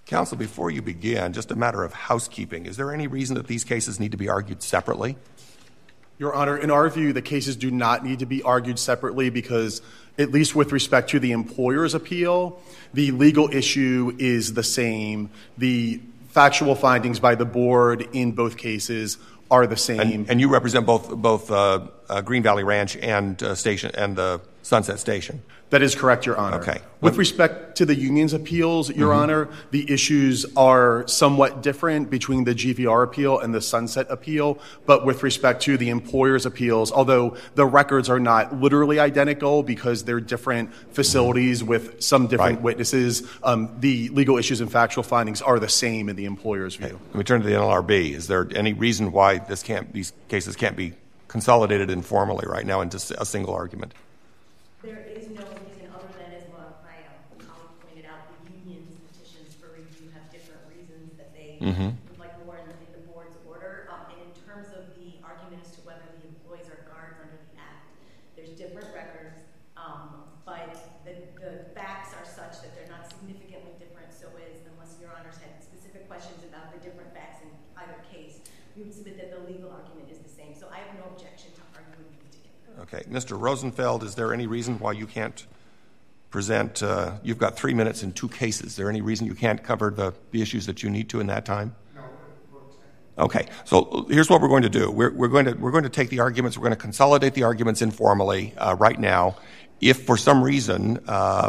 Counsel, before you begin, just a matter of housekeeping. Is there any reason that these cases need to be argued separately? Your Honor, in our view, the cases do not need to be argued separately because, at least with respect to the employer's appeal, the legal issue is the same. The factual findings by the board in both cases are the same. And you represent both Green Valley Ranch and Station and the Sunset Station? That is correct, Your Honor. Okay. With respect to the union's appeals, Your Honor, the issues are somewhat different between the GVR appeal and the Sunset appeal. But with respect to the employer's appeals, although the records are not literally identical because they're different facilities with some different witnesses, the legal issues and factual findings are the same in the employer's view. Let me turn to the NLRB. Is there any reason why these cases can't be consolidated informally right now into a single argument? There is no reason other than, as my colleague pointed out, the union's petitions for review have different reasons that they would like more in the board's order. And in terms of the argument as to whether the employees are guards under the Act, there's different records, but the facts are such that they're not significantly different. So unless Your Honors had specific questions about the different facts in either case, we would submit that the legal argument is the same. So I have no objection to arguing them together. Okay. Mr. Rosenfeld, is there any reason why you can't present you've got 3 minutes in 2 cases. Is there any reason you can't cover the issues that you need to in that time? No. Okay. So here's what we're going to do. We're going to take the arguments. We're going to consolidate the arguments informally right now. If for some reason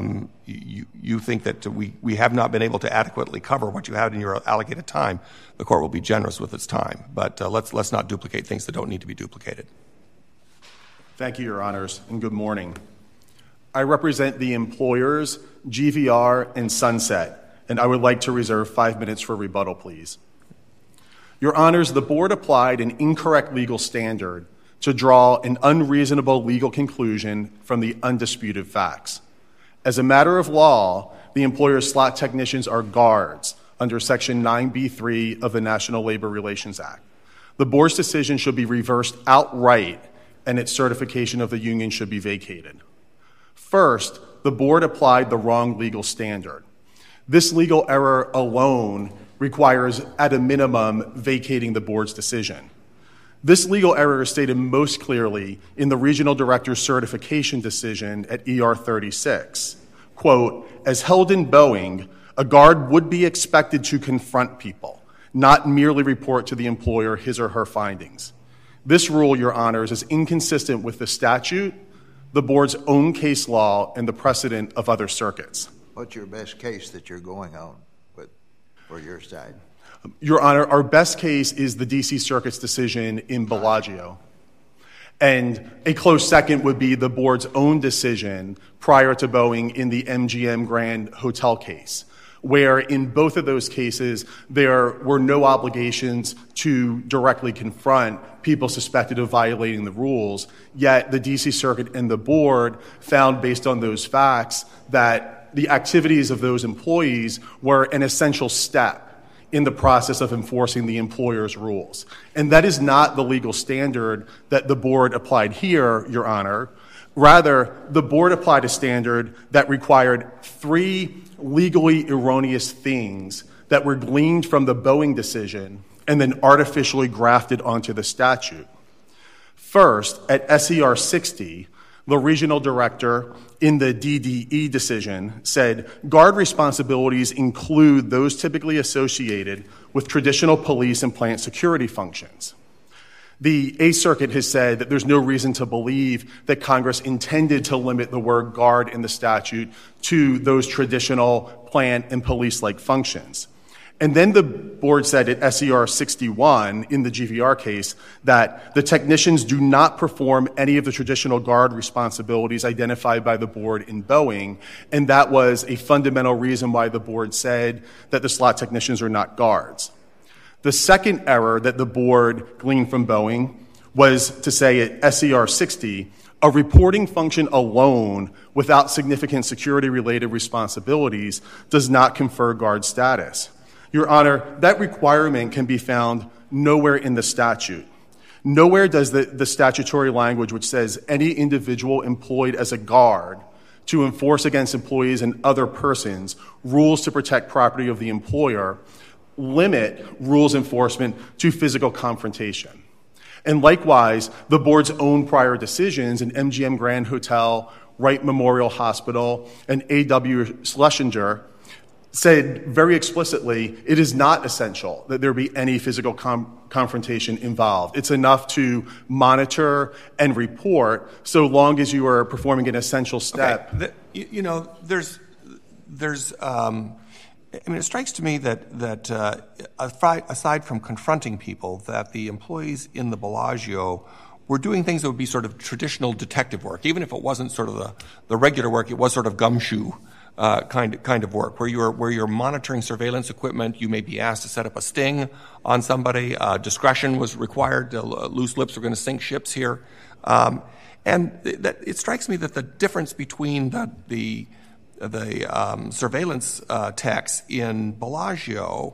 you think that we have not been able to adequately cover what you had in your allocated time, the court will be generous with its time. But let's not duplicate things that don't need to be duplicated. Thank you, Your Honors, and good morning. I represent the employers, GVR, and Sunset, and I would like to reserve 5 minutes for rebuttal, please. Your Honors, the board applied an incorrect legal standard to draw an unreasonable legal conclusion from the undisputed facts. As a matter of law, the employer's slot technicians are guards under Section 9B3 of the National Labor Relations Act. The board's decision should be reversed outright, and its certification of the union should be vacated. First, the board applied the wrong legal standard. This legal error alone requires, at a minimum, vacating the board's decision. This legal error is stated most clearly in the regional director's certification decision at ER 36. Quote, as held in Boeing, a guard would be expected to confront people, not merely report to the employer his or her findings. This rule, Your Honors, is inconsistent with the statute, the board's own case law, and the precedent of other circuits. What's your best case that you're going on with for your side? Your Honor, our best case is the D.C. Circuit's decision in Bellagio. And a close second would be the board's own decision prior to Boeing in the MGM Grand Hotel case, where in both of those cases there were no obligations to directly confront people suspected of violating the rules, yet the D.C. Circuit and the board found, based on those facts, that the activities of those employees were an essential step in the process of enforcing the employer's rules. And that is not the legal standard that the board applied here, Your Honor. Rather, the board applied a standard that required 3 legally erroneous things that were gleaned from the Boeing decision and then artificially grafted onto the statute. First, at SER 60, the regional director in the DDE decision said guard responsibilities include those typically associated with traditional police and plant security functions. The 8th Circuit has said that there's no reason to believe that Congress intended to limit the word guard in the statute to those traditional plant and police-like functions. And then the board said at SER 61 in the GVR case that the technicians do not perform any of the traditional guard responsibilities identified by the board in Boeing, and that was a fundamental reason why the board said that the slot technicians are not guards. The second error that the board gleaned from Boeing was to say at SER 60, a reporting function alone without significant security-related responsibilities does not confer guard status. Your Honor, that requirement can be found nowhere in the statute. Nowhere does the statutory language which says any individual employed as a guard to enforce against employees and other persons rules to protect property of the employer limit rules enforcement to physical confrontation. And likewise, the board's own prior decisions in MGM Grand Hotel, Wright Memorial Hospital, and A.W. Schlesinger said very explicitly it is not essential that there be any physical confrontation involved. It's enough to monitor and report so long as you are performing an essential step. Okay. It strikes to me that aside from confronting people, that the employees in the Bellagio were doing things that would be sort of traditional detective work, even if it wasn't sort of the regular work. It was sort of gumshoe kind of work, where you're monitoring surveillance equipment. You may be asked to set up a sting on somebody. Discretion was required. Loose lips were going to sink ships here, and it strikes me that the difference between the surveillance techs in Bellagio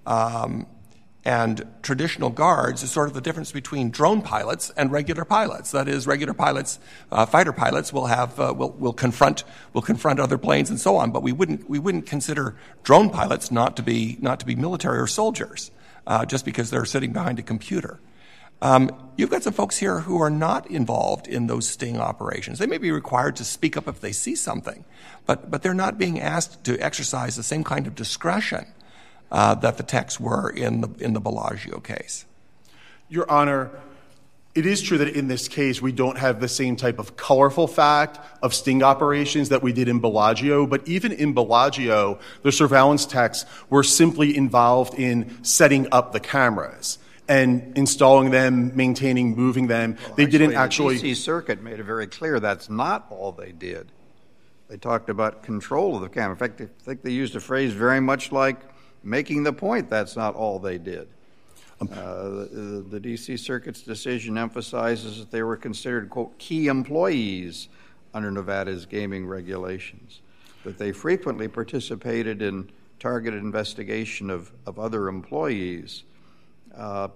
and traditional guards is sort of the difference between drone pilots and regular pilots. That is, regular pilots, fighter pilots, will confront other planes and so on. But we wouldn't consider drone pilots not to be military or soldiers just because they're sitting behind a computer. You've got some folks here who are not involved in those sting operations. They may be required to speak up if they see something, but they're not being asked to exercise the same kind of discretion that the techs were in the Bellagio case. Your Honor, it is true that in this case we don't have the same type of colorful fact of sting operations that we did in Bellagio, but even in Bellagio, the surveillance techs were simply involved in setting up the cameras and installing them, maintaining, moving them. They didn't actually... The D.C. Circuit made it very clear that's not all they did. They talked about control of the camera. In fact, I think they used a phrase very much like making the point that's not all they did. The D.C. Circuit's decision emphasizes that they were considered, quote, key employees under Nevada's gaming regulations, that they frequently participated in targeted investigation of other employees. I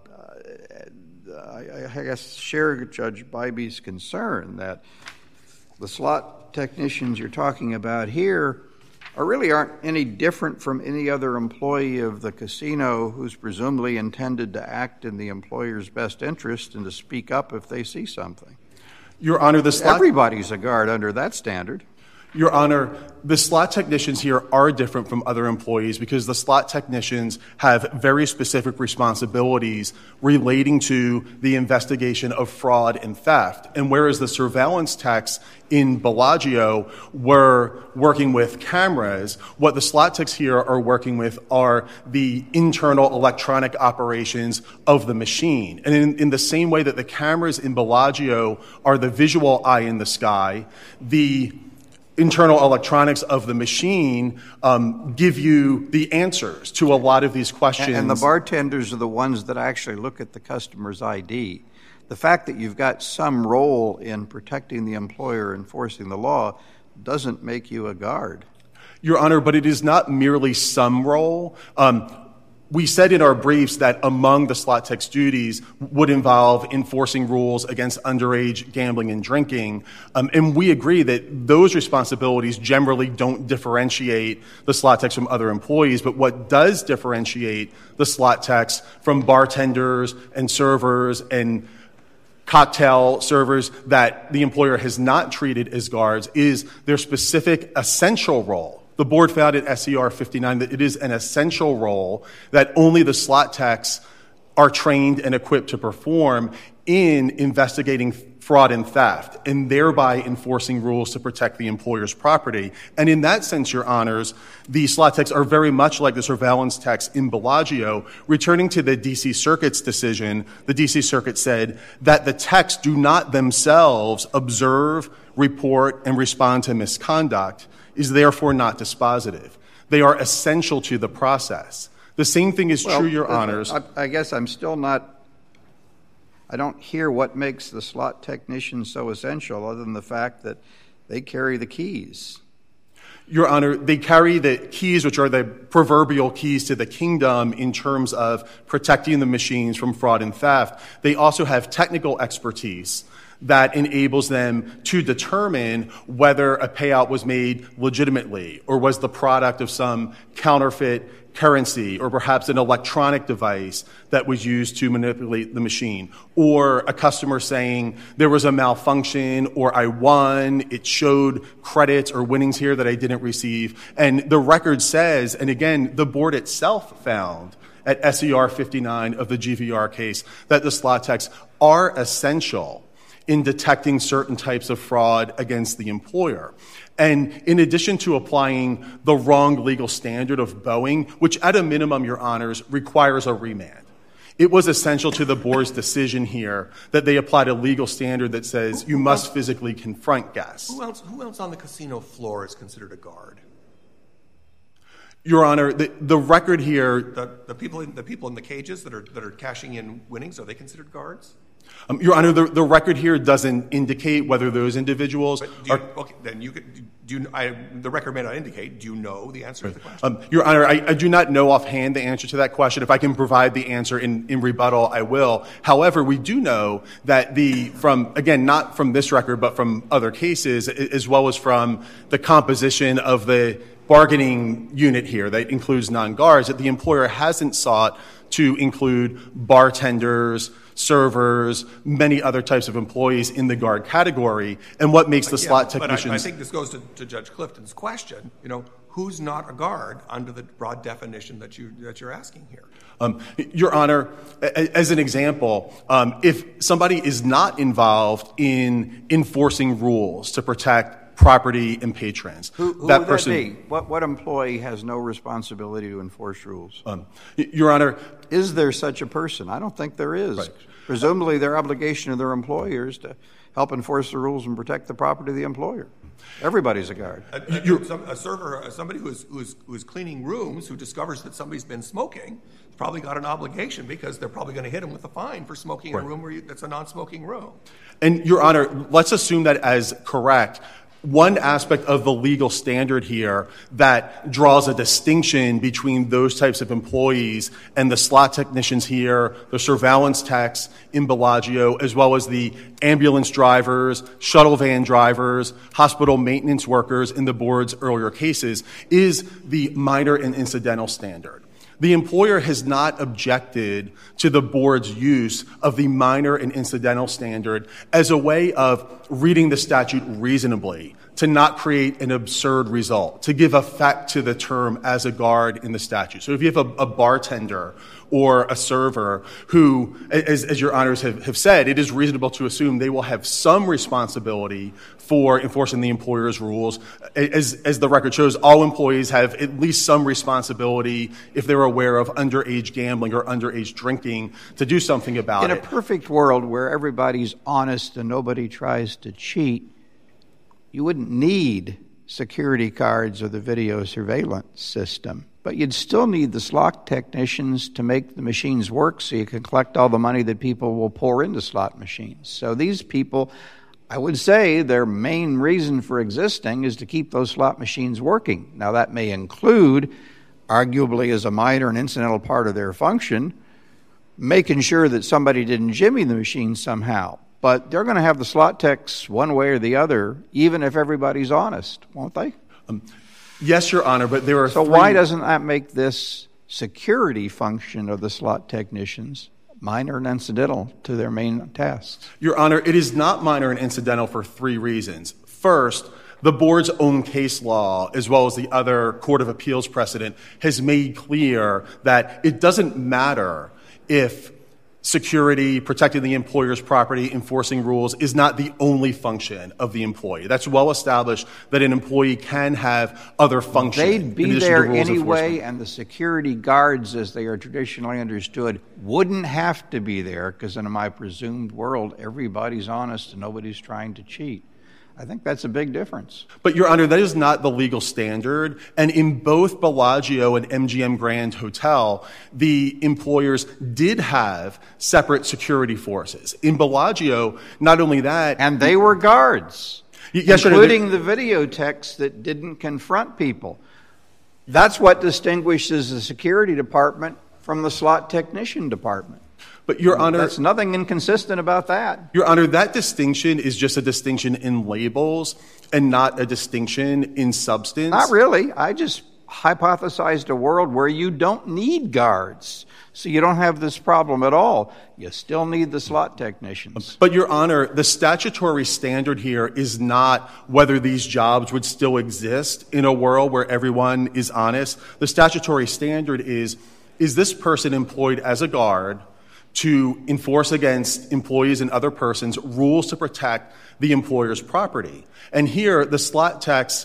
guess share Judge Bybee's concern that the slot technicians you're talking about here aren't any different from any other employee of the casino who's presumably intended to act in the employer's best interest and to speak up if they see something. Your Honor, everybody's a guard under that standard. Your Honor, the slot technicians here are different from other employees because the slot technicians have very specific responsibilities relating to the investigation of fraud and theft. And whereas the surveillance techs in Bellagio were working with cameras, what the slot techs here are working with are the internal electronic operations of the machine. And in the same way that the cameras in Bellagio are the visual eye in the sky, the internal electronics of the machine give you the answers to a lot of these questions. And the bartenders are the ones that actually look at the customer's ID. The fact that you've got some role in protecting the employer, enforcing the law, doesn't make you a guard. Your Honor, but it is not merely some role. We said in our briefs that among the slot tech's duties would involve enforcing rules against underage gambling and drinking, and we agree that those responsibilities generally don't differentiate the slot techs from other employees, but what does differentiate the slot techs from bartenders and servers and cocktail servers that the employer has not treated as guards is their specific essential role. The board found at SCR 59 that it is an essential role that only the slot techs are trained and equipped to perform in investigating fraud and theft, and thereby enforcing rules to protect the employer's property. And in that sense, Your Honors, the slot techs are very much like the surveillance techs in Bellagio. Returning to the D.C. Circuit's decision, the D.C. Circuit said that the techs do not themselves observe, report, and respond to misconduct, is therefore not dispositive. They are essential to the process. The same thing is true, Your Honors. I guess I'm still not, I don't hear what makes the slot technician so essential other than the fact that they carry the keys. Your Honor, they carry the keys, which are the proverbial keys to the kingdom in terms of protecting the machines from fraud and theft. They also have technical expertise that enables them to determine whether a payout was made legitimately or was the product of some counterfeit currency or perhaps an electronic device that was used to manipulate the machine, or a customer saying there was a malfunction or I won, it showed credits or winnings here that I didn't receive. And the record says, and again, the board itself found at SER 59 of the GVR case that the slot techs are essential in detecting certain types of fraud against the employer. And in addition to applying the wrong legal standard of Boeing, which at a minimum, Your Honors, requires a remand, it was essential to the board's decision here that they applied a legal standard that says you must physically confront guests. Who else on the casino floor is considered a guard? Your Honor, the record here... The people in the cages that are cashing in winnings, are they considered guards? Your Honor, the record here doesn't indicate whether those individuals are... Okay, then the record may not indicate. Do you know the answer to the question? Your Honor, I do not know offhand the answer to that question. If I can provide the answer in rebuttal, I will. However, we do know that not from this record, but from other cases, as well as from the composition of the bargaining unit here that includes non-guards, that the employer hasn't sought to include bartenders, servers, many other types of employees in the guard category. And what makes the slot technicians... But I think this goes to Judge Clifton's question. Who's not a guard under the broad definition that you're asking here? Your Honor, as an example, if somebody is not involved in enforcing rules to protect property and patrons, who would that be? What employee has no responsibility to enforce rules? Your Honor, is there such a person? I don't think there is. Right. Presumably, their obligation to their employers to help enforce the rules and protect the property of the employer. Everybody's a guard. A server, somebody who's cleaning rooms, who discovers that somebody's been smoking, has probably got an obligation because they're probably going to hit him with a fine for smoking in a room that's a non-smoking room. And, Your Honor, let's assume that as correct. One aspect of the legal standard here that draws a distinction between those types of employees and the slot technicians here, the surveillance techs in Bellagio, as well as the ambulance drivers, shuttle van drivers, hospital maintenance workers in the board's earlier cases, is the minor and incidental standard. The employer has not objected to the board's use of the minor and incidental standard as a way of reading the statute reasonably, to not create an absurd result, to give effect to the term as a guard in the statute. So if you have a bartender or a server who, as Your Honors have said, it is reasonable to assume they will have some responsibility for enforcing the employer's rules. As the record shows, all employees have at least some responsibility if they're aware of underage gambling or underage drinking to do something about it. In a perfect world where everybody's honest and nobody tries to cheat, you wouldn't need security cards or the video surveillance system. But you'd still need the slot technicians to make the machines work so you can collect all the money that people will pour into slot machines. So these people, I would say their main reason for existing is to keep those slot machines working. Now that may include, arguably as a minor and incidental part of their function, making sure that somebody didn't jimmy the machine somehow. But they're going to have the slot techs one way or the other, even if everybody's honest, won't they? Yes, Your Honor, but there are So why doesn't that make this security function of the slot technicians minor and incidental to their main tasks? Your Honor, it is not minor and incidental for three reasons. First, the board's own case law, as well as the other Court of Appeals precedent, has made clear that it doesn't matter if security, protecting the employer's property, enforcing rules is not the only function of the employee. That's well established that an employee can have other functions. They'd be there anyway, and the security guards, as they are traditionally understood, wouldn't have to be there because in my presumed world, everybody's honest and nobody's trying to cheat. I think that's a big difference. But, Your Honor, that is not the legal standard. And in both Bellagio and MGM Grand Hotel, the employers did have separate security forces. In Bellagio, not only that... And they were guards, yes, including the video techs that didn't confront people. That's what distinguishes the security department from the slot technician department. But, Your Honor... There's nothing inconsistent about that. Your Honor, that distinction is just a distinction in labels and not a distinction in substance. Not really. I just hypothesized a world where you don't need guards, so you don't have this problem at all. You still need the slot technicians. But, Your Honor, the statutory standard here is not whether these jobs would still exist in a world where everyone is honest. The statutory standard is this person employed as a guard to enforce against employees and other persons rules to protect the employer's property? And here, the slot techs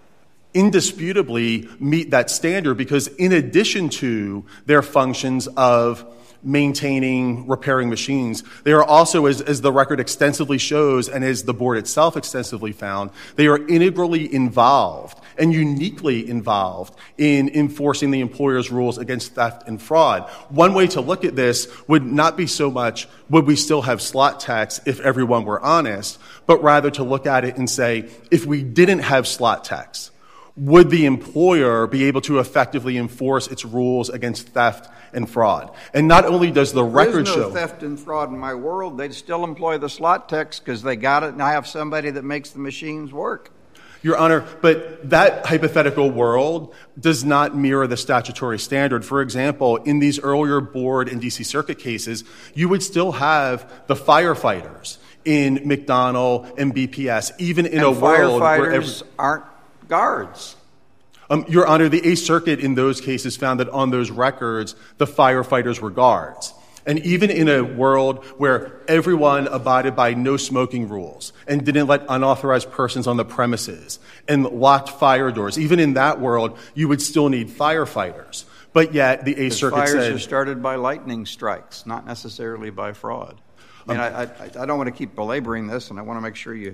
indisputably meet that standard because in addition to their functions of maintaining, repairing machines, they are also, as the record extensively shows and as the board itself extensively found, they are integrally involved and uniquely involved in enforcing the employer's rules against theft and fraud. One way to look at this would not be so much would we still have slot techs if everyone were honest, but rather to look at it and say, if we didn't have slot techs, would the employer be able to effectively enforce its rules against theft and fraud? And not only does the record show... There's no theft and fraud in my world. They'd still employ the slot techs because they got it and I have somebody that makes the machines work. Your Honor, but that hypothetical world does not mirror the statutory standard. For example, in these earlier board and D.C. Circuit cases, you would still have the firefighters in McDonnell and BPS, even in a world where... Firefighters aren't guards. Your Honor, the Eighth Circuit in those cases found that on those records, the firefighters were guards. And even in a world where everyone abided by no smoking rules and didn't let unauthorized persons on the premises and locked fire doors, even in that world, you would still need firefighters. But yet, the Eighth Circuit said... Fires are started by lightning strikes, not necessarily by fraud. I mean, I don't want to keep belaboring this, and I want to make sure you...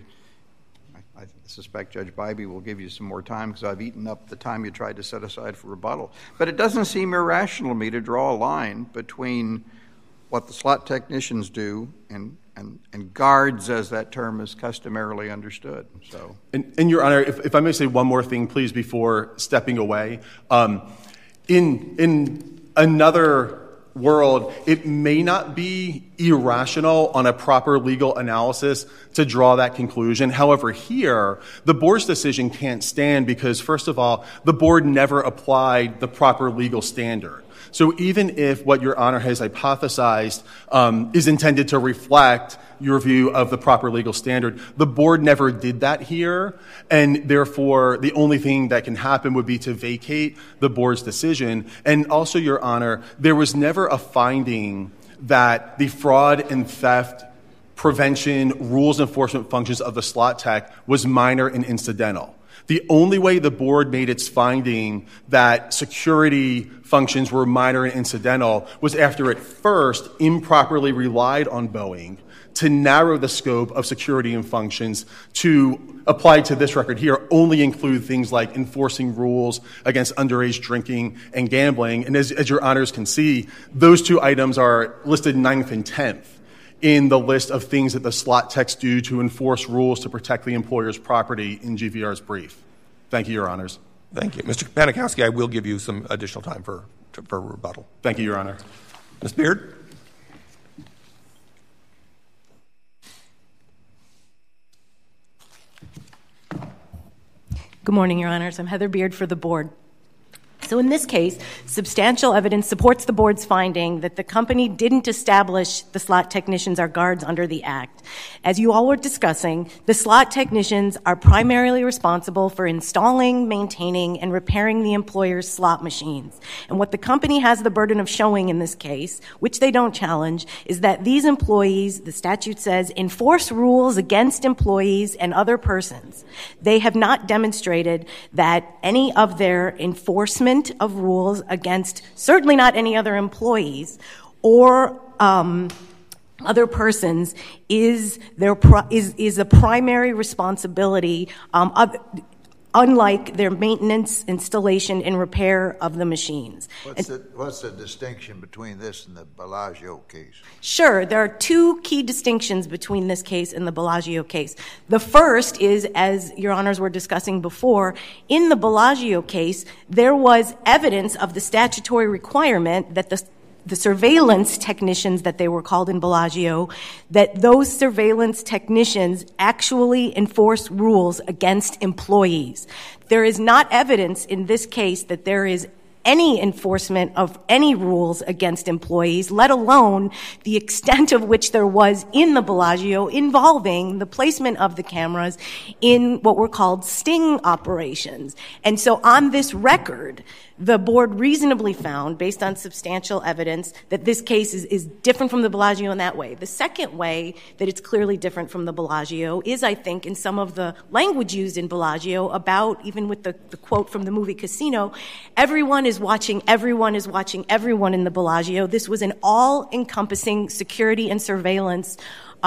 I suspect Judge Bybee will give you some more time because I've eaten up the time you tried to set aside for rebuttal. But it doesn't seem irrational to me to draw a line between what the slot technicians do and guards, as that term is customarily understood. So, and Your Honor, if I may say one more thing, please, before stepping away. In another world, it may not be irrational on a proper legal analysis to draw that conclusion. However, here, the board's decision can't stand because, first of all, the board never applied the proper legal standard. So even if what Your Honor has hypothesized is intended to reflect your view of the proper legal standard, the board never did that here, and therefore the only thing that can happen would be to vacate the board's decision. And also, Your Honor, there was never a finding that the fraud and theft prevention rules enforcement functions of the slot tech was minor and incidental. The only way the board made its finding that security functions were minor and incidental was after it first improperly relied on Boeing to narrow the scope of security and functions to apply to this record here, only include things like enforcing rules against underage drinking and gambling. And as Your Honors can see, those two items are listed 9th and 10th in the list of things that the slot techs do to enforce rules to protect the employer's property in GVR's brief. Thank you, Your Honors. Thank you. Mr. Panikowski, I will give you some additional time for rebuttal. Thank you, Your Honor. Ms. Beard? Good morning, Your Honors. I'm Heather Beard for the board. So in this case, substantial evidence supports the board's finding that the company didn't establish the slot technicians are guards under the Act. As you all were discussing, the slot technicians are primarily responsible for installing, maintaining, and repairing the employer's slot machines. And what the company has the burden of showing in this case, which they don't challenge, is that these employees, the statute says, enforce rules against employees and other persons. They have not demonstrated that any of their enforcement of rules against certainly not any other employees or other persons is a primary responsibility, unlike their maintenance, installation, and repair of the machines. What's the distinction between this and the Bellagio case? Sure. There are two key distinctions between this case and the Bellagio case. The first is, as Your Honors were discussing before, in the Bellagio case, there was evidence of the statutory requirement that the the surveillance technicians that they were called in Bellagio, that those surveillance technicians actually enforce rules against employees. There is not evidence in this case that there is any enforcement of any rules against employees, let alone the extent of which there was in the Bellagio involving the placement of the cameras in what were called sting operations. And so on this record, the board reasonably found, based on substantial evidence, that this case is different from the Bellagio in that way. The second way that it's clearly different from the Bellagio is, I think, in some of the language used in Bellagio about, even with the quote from the movie Casino, everyone is watching everyone in the Bellagio. This was an all-encompassing security and surveillance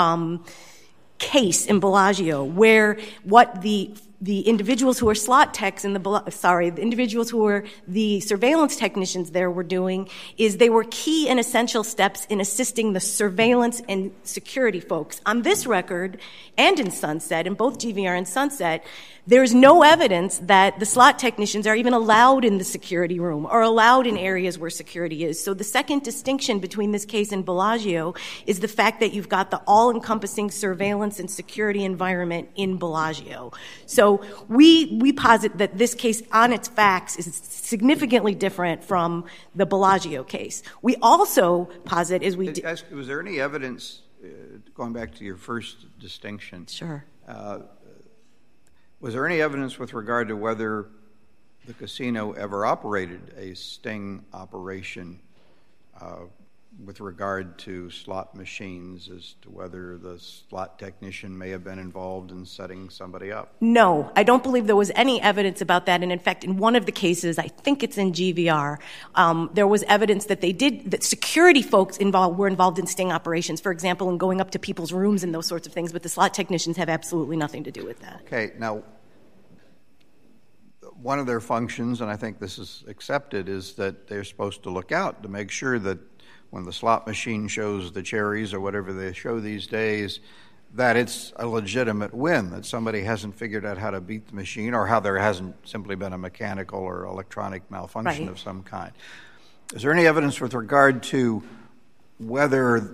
case in Bellagio, where what the individuals who are slot techs in the individuals who were the surveillance technicians there were doing is they were key and essential steps in assisting the surveillance and security folks. On this record, and in Sunset, in both GVR and Sunset, there is no evidence that the slot technicians are even allowed in the security room or allowed in areas where security is. So the second distinction between this case and Bellagio is the fact that you've got the all-encompassing surveillance and security environment in Bellagio. So we posit that this case on its facts is significantly different from the Bellagio case. We also posit as we... Was there any evidence, going back to your first distinction... Sure. Was there any evidence with regard to whether the casino ever operated a sting operation with regard to slot machines, as to whether the slot technician may have been involved in setting somebody up? No, I don't believe there was any evidence about that. And in fact, in one of the cases, I think it's in GVR, there was evidence that that security folks were involved in sting operations, for example, in going up to people's rooms and those sorts of things, but the slot technicians have absolutely nothing to do with that. Okay, now, one of their functions, and I think this is accepted, is that they're supposed to look out to make sure that when the slot machine shows the cherries or whatever they show these days, that it's a legitimate win, that somebody hasn't figured out how to beat the machine or how there hasn't simply been a mechanical or electronic malfunction of some kind. Is there any evidence with regard to whether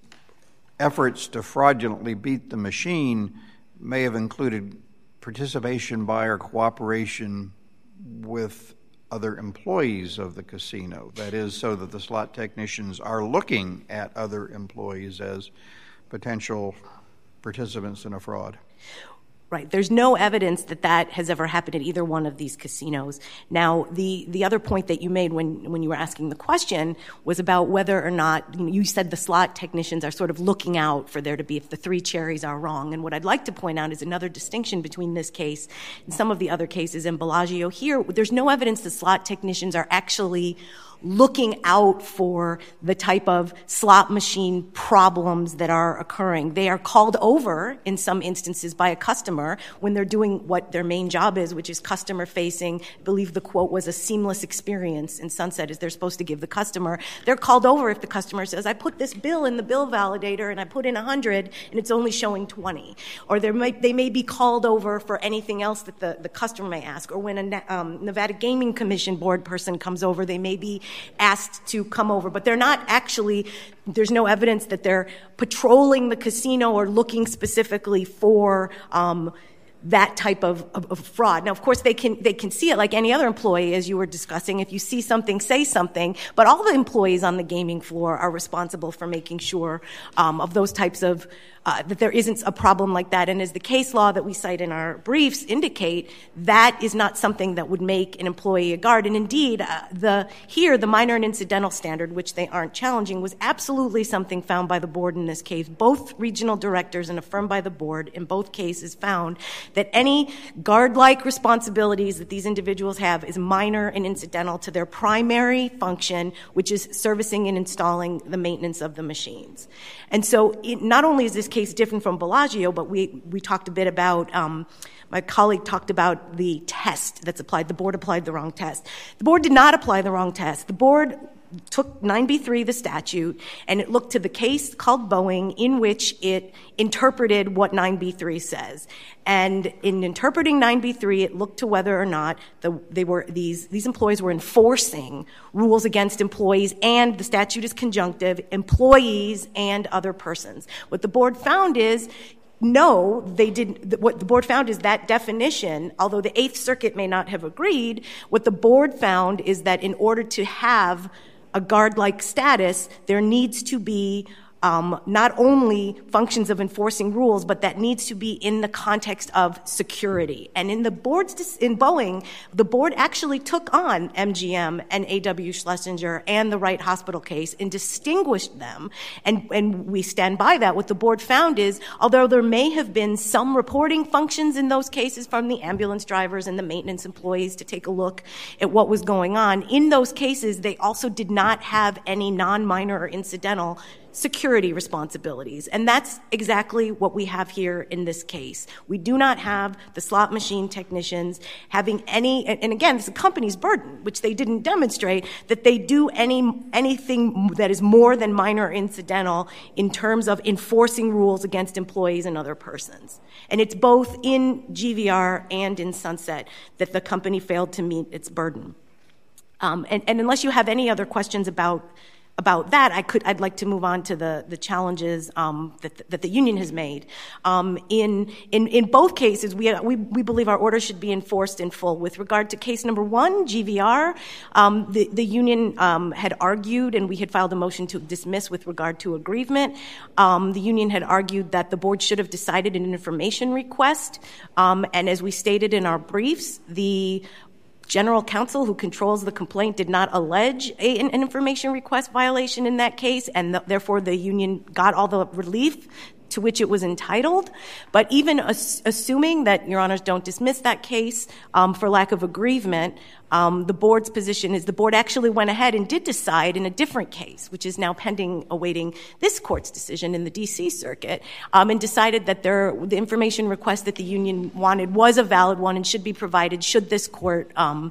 efforts to fraudulently beat the machine may have included participation by or cooperation with other employees of the casino? That is, so that the slot technicians are looking at other employees as potential participants in a fraud. Right. There's no evidence that has ever happened at either one of these casinos. Now, the other point that you made when you were asking the question was about whether or not, you said the slot technicians are sort of looking out for there to be if the three cherries are wrong. And what I'd like to point out is another distinction between this case and some of the other cases in Bellagio. Here, there's no evidence the slot technicians are actually looking out for the type of slot machine problems that are occurring. They are called over, in some instances, by a customer when they're doing what their main job is, which is customer-facing. I believe the quote was a seamless experience in Sunset, as they're supposed to give the customer. They're called over if the customer says, I put this bill in the bill validator and I put in 100 and it's only showing 20. Or they may be called over for anything else that the customer may ask. Or when a Nevada Gaming Commission board person comes over, they may be asked to come over, but they're not actually, there's no evidence that they're patrolling the casino or looking specifically for that type of fraud. Now, of course, they can see it like any other employee, as you were discussing. If you see something, say something. But all the employees on the gaming floor are responsible for making sure of those types of that there isn't a problem like that. And as the case law that we cite in our briefs indicate, that is not something that would make an employee a guard. And indeed, the minor and incidental standard, which they aren't challenging, was absolutely something found by the board in this case. Both regional directors and affirmed by the board in both cases found that any guard-like responsibilities that these individuals have is minor and incidental to their primary function, which is servicing and installing the maintenance of the machines. And so not only is this case different from Bellagio, but we talked a bit about, my colleague talked about the test that's applied. The board applied the wrong test. The board did not apply the wrong test. The board took 9b3, the statute, and it looked to the case called Boeing in which it interpreted what 9b3 says. And in interpreting 9b3, it looked to whether or not these employees were enforcing rules against employees, and the statute is conjunctive, employees and other persons. What the board found is, no, they didn't. What the board found is that definition, although the Eighth Circuit may not have agreed, what the board found is that in order to have a guard-like status, there needs to be not only functions of enforcing rules, but that needs to be in the context of security. And in Boeing, the board actually took on MGM and A.W. Schlesinger and the Wright Hospital case and distinguished them. And we stand by that. What the board found is, although there may have been some reporting functions in those cases from the ambulance drivers and the maintenance employees to take a look at what was going on, in those cases, they also did not have any non-minor or incidental security responsibilities. And that's exactly what we have here in this case. We do not have the slot machine technicians having any, and again, it's the company's burden, which they didn't demonstrate, that they do anything that is more than minor or incidental in terms of enforcing rules against employees and other persons. And it's both in GVR and in Sunset that the company failed to meet its burden. And unless you have any other questions about that, I'd like to move on to the challenges that the union has made. In both cases, we believe our order should be enforced in full. With regard to case number 1, GVR, the union had argued, and we had filed a motion to dismiss with regard to aggrievement. The union had argued that the board should have decided an information request, and as we stated in our briefs, the general counsel who controls the complaint did not allege an information request violation in that case, and therefore the union got all the relief to which it was entitled. But even assuming that Your Honors don't dismiss that case for lack of aggrievement, the board's position is the board actually went ahead and did decide in a different case, which is now pending awaiting this court's decision in the D.C. Circuit, and decided that the information request that the union wanted was a valid one and should be provided should this court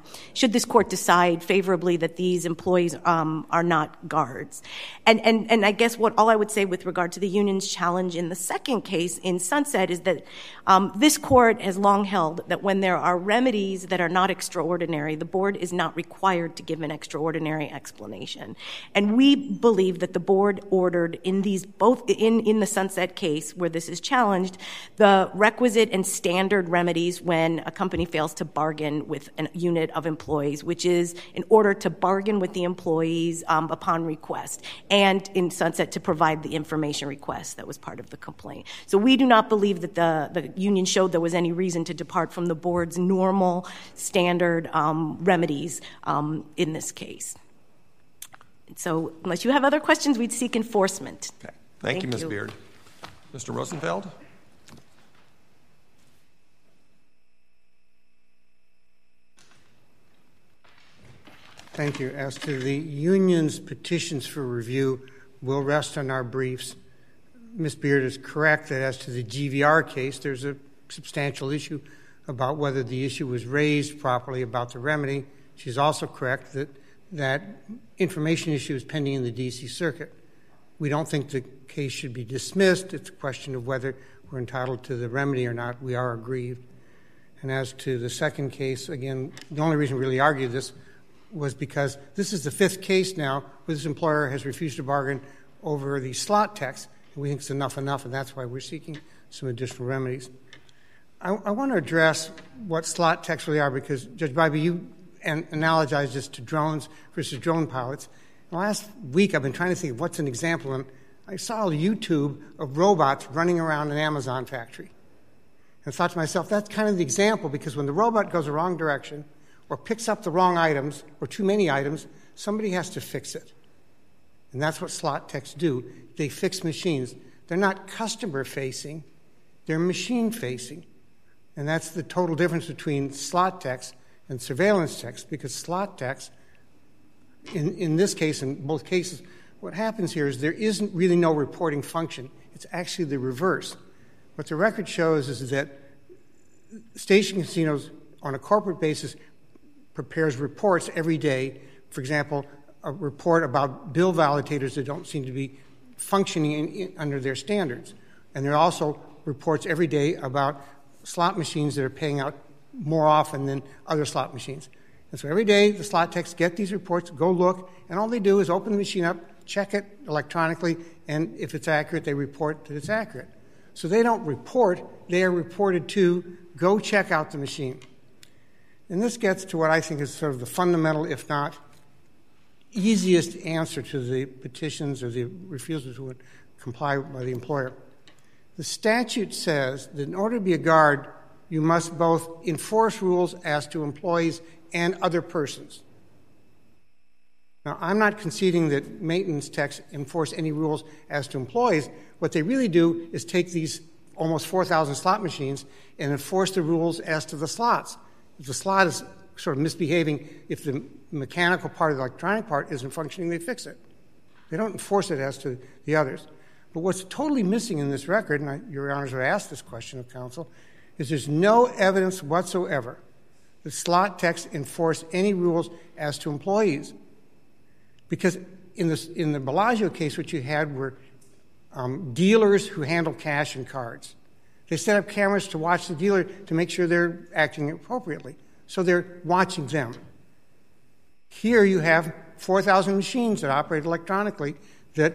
decide favorably that these employees are not guards. And I guess all I would say with regard to the union's challenge in the second case in Sunset is that this court has long held that when there are remedies that are not extraordinary, the board is not required to give an extraordinary explanation. And we believe that the board ordered in these, both in the Sunset case where this is challenged, the requisite and standard remedies when a company fails to bargain with a unit of employees, which is in order to bargain with the employees upon request, and in Sunset to provide the information request that was part of the complaint. So we do not believe that the union showed there was any reason to depart from the board's normal standard remedies in this case. So unless you have other questions, we'd seek enforcement. Okay. Thank you, Ms. Beard. Mr. Rosenfeld? Thank you. As to the union's petitions for review, we'll rest on our briefs. Ms. Beard is correct that as to the GVR case, there's a substantial issue about whether the issue was raised properly about the remedy. She's also correct that that information issue is pending in the D.C. Circuit. We don't think the case should be dismissed. It's a question of whether we're entitled to the remedy or not. We are aggrieved. And as to the second case, again, the only reason we really argued this was because this is the fifth case now where this employer has refused to bargain over the slot tax. And we think it's enough, and that's why we're seeking some additional remedies. I want to address what slot techs really are because, Judge Bybee, you analogized this to drones versus drone pilots. The last week I've been trying to think of what's an example, and I saw a YouTube of robots running around an Amazon factory. And I thought to myself, that's kind of the example, because when the robot goes the wrong direction or picks up the wrong items or too many items, somebody has to fix it. And that's what slot techs do. They fix machines. They're not customer-facing. They're machine-facing. And that's the total difference between slot techs and surveillance techs, because slot techs, in this case, in both cases, what happens here is there isn't really no reporting function. It's actually the reverse. What the record shows is that Station Casinos, on a corporate basis, prepares reports every day. For example, a report about bill validators that don't seem to be functioning under their standards. And there are also reports every day about slot machines that are paying out more often than other slot machines. And so every day the slot techs get these reports, go look, and all they do is open the machine up, check it electronically, and if it's accurate, they report that it's accurate. So they don't report, they are reported to go check out the machine. And this gets to what I think is sort of the fundamental, if not easiest answer to the petitions or the refusals who would comply by the employer. The statute says that in order to be a guard, you must both enforce rules as to employees and other persons. Now, I'm not conceding that maintenance techs enforce any rules as to employees. What they really do is take these almost 4,000 slot machines and enforce the rules as to the slots. If the slot is sort of misbehaving, if the mechanical part or the electronic part isn't functioning, they fix it. They don't enforce it as to the others. But what's totally missing in this record, and Your Honors have asked this question of counsel, is there's no evidence whatsoever that slot techs enforce any rules as to employees. Because in the Bellagio case, what you had were dealers who handle cash and cards. They set up cameras to watch the dealer to make sure they're acting appropriately. So they're watching them. Here you have 4,000 machines that operate electronically that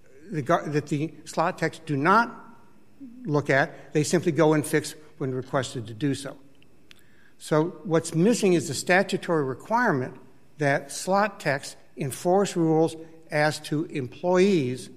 the slot techs do not look at. They simply go and fix when requested to do so. So what's missing is the statutory requirement that slot techs enforce rules as to employees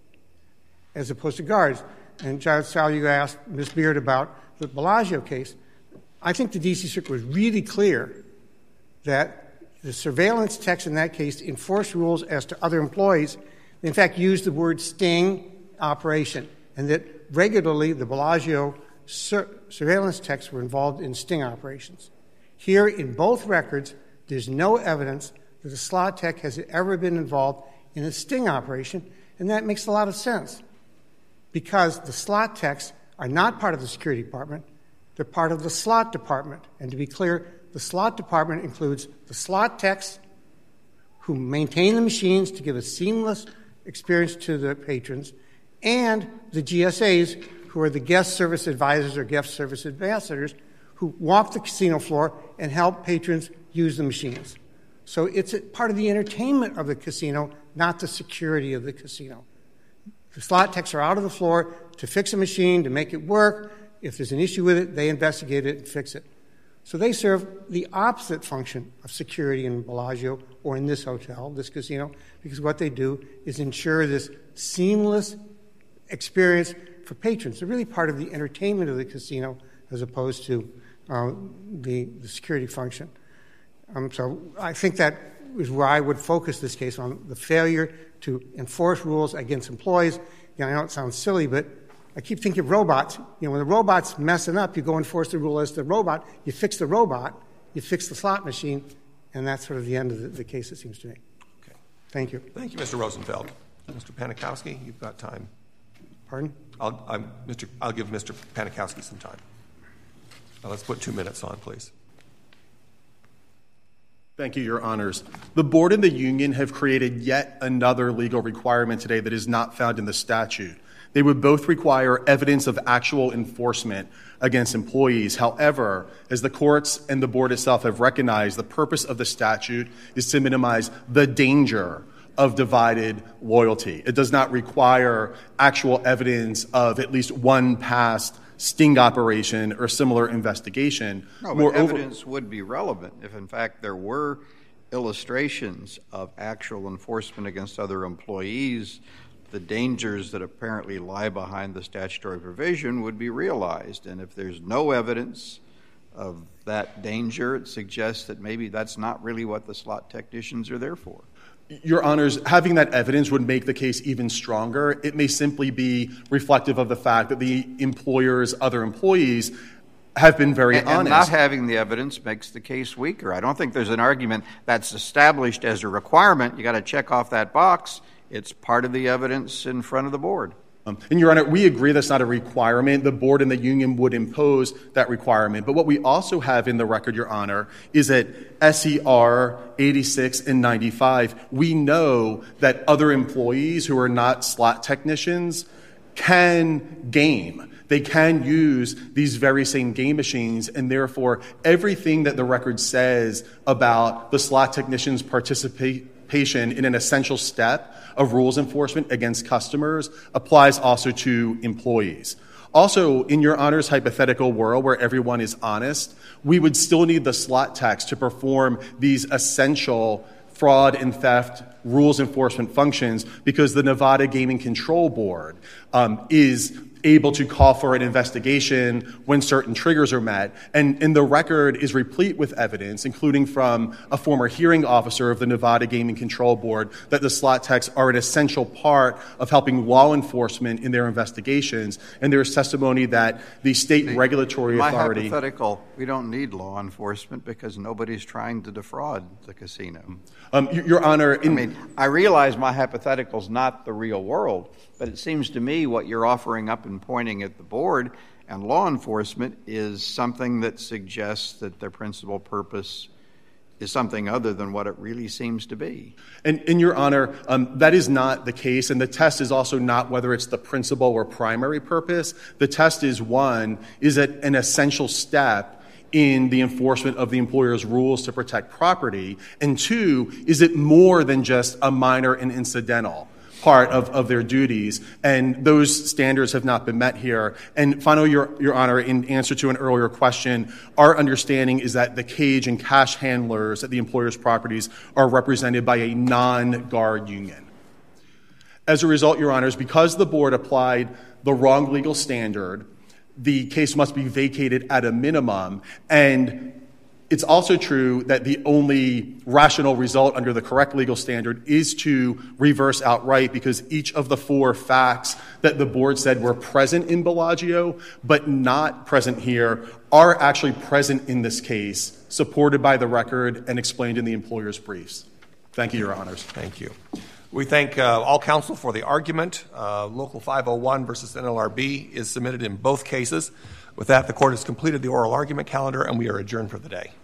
as opposed to guards. And Judge Sal, you asked Ms. Beard about the Bellagio case. I think the D.C. Circuit was really clear that the surveillance techs in that case enforce rules as to other employees. They, in fact, used the word sting operation, and that regularly the Bellagio surveillance techs were involved in sting operations. Here, in both records, there's no evidence that a slot tech has ever been involved in a sting operation, and that makes a lot of sense because the slot techs are not part of the security department. They're part of the slot department. And to be clear, the slot department includes the slot techs who maintain the machines to give a seamless experience to the patrons and the GSAs, who are the guest service advisors or guest service ambassadors, who walk the casino floor and help patrons use the machines. So it's a part of the entertainment of the casino, not the security of the casino. The slot techs are out of the floor to fix a machine, to make it work. If there's an issue with it, they investigate it and fix it. So they serve the opposite function of security in Bellagio or in this hotel, this casino, because what they do is ensure this seamless experience for patrons. They're really part of the entertainment of the casino as opposed to the security function. So I think that is where I would focus this case, on the failure to enforce rules against employees. You know, I know it sounds silly, but I keep thinking of robots. You know, when the robot's messing up, you go enforce the rule as the robot. You fix the robot, you fix the slot machine, and that's sort of the end of the case, it seems to me. Okay. Thank you. Thank you, Mr. Rosenfeld. Mr. Panikowski, you've got time. Pardon? I'll give Mr. Panikowski some time. Now let's put 2 minutes on, please. Thank you, Your Honors. The board and the union have created yet another legal requirement today that is not found in the statute. They would both require evidence of actual enforcement against employees. However, as the courts and the board itself have recognized, the purpose of the statute is to minimize the danger of divided loyalty. It does not require actual evidence of at least one past sting operation or similar investigation. No, but evidence would be relevant if, in fact, there were illustrations of actual enforcement against other employees. The dangers that apparently lie behind the statutory provision would be realized. And if there's no evidence of that danger, it suggests that maybe that's not really what the slot technicians are there for. Your Honors, having that evidence would make the case even stronger. It may simply be reflective of the fact that the employer's other employees have been very honest. And not having the evidence makes the case weaker. I don't think there's an argument that's established as a requirement. You got to check off that box. It's part of the evidence in front of the board. And, Your Honor, we agree that's not a requirement. The board and the union would impose that requirement. But what we also have in the record, Your Honor, is that SER 86 and 95, we know that other employees who are not slot technicians can game. They can use these very same game machines, and therefore everything that the record says about the slot technicians' participation in an essential step of rules enforcement against customers applies also to employees. Also, in Your Honor's hypothetical world where everyone is honest, we would still need the slot techs to perform these essential fraud and theft rules enforcement functions because the Nevada Gaming Control Board is able to call for an investigation when certain triggers are met. And the record is replete with evidence, including from a former hearing officer of the Nevada Gaming Control Board, that the slot techs are an essential part of helping law enforcement in their investigations. And there is testimony that the state regulatory authority... My hypothetical, we don't need law enforcement because nobody's trying to defraud the casino. Your Honor... I realize my hypothetical's not the real world, but it seems to me what you're offering up and pointing at the board and law enforcement is something that suggests that their principal purpose is something other than what it really seems to be. And Your Honor, that is not the case, and the test is also not whether it's the principal or primary purpose. The test is, one, is it an essential step in the enforcement of the employer's rules to protect property, and two, is it more than just a minor and incidental part of their duties, and those standards have not been met here. And finally, Your Honor, in answer to an earlier question, our understanding is that the cage and cash handlers at the employer's properties are represented by a non-guard union. As a result, Your Honors, because the board applied the wrong legal standard, the case must be vacated at a minimum, and it's also true that the only rational result under the correct legal standard is to reverse outright because each of the four facts that the board said were present in Bellagio but not present here are actually present in this case, supported by the record and explained in the employer's briefs. Thank you, Your Honors. Thank you. We thank all counsel for the argument. Local 501 versus NLRB is submitted in both cases. With that, the court has completed the oral argument calendar, and we are adjourned for the day.